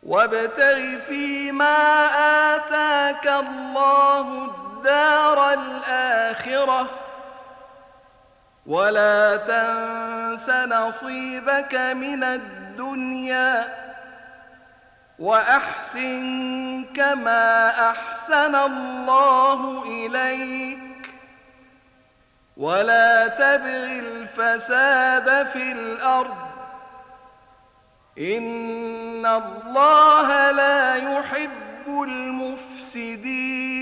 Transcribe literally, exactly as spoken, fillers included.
وابتغ فيما آتاك الله الدار الآخرة ولا تنس نصيبك من الدنيا وأحسن كما أحسن الله إليك ولا تبغ الفساد في الأرض إن الله لا يحب المفسدين.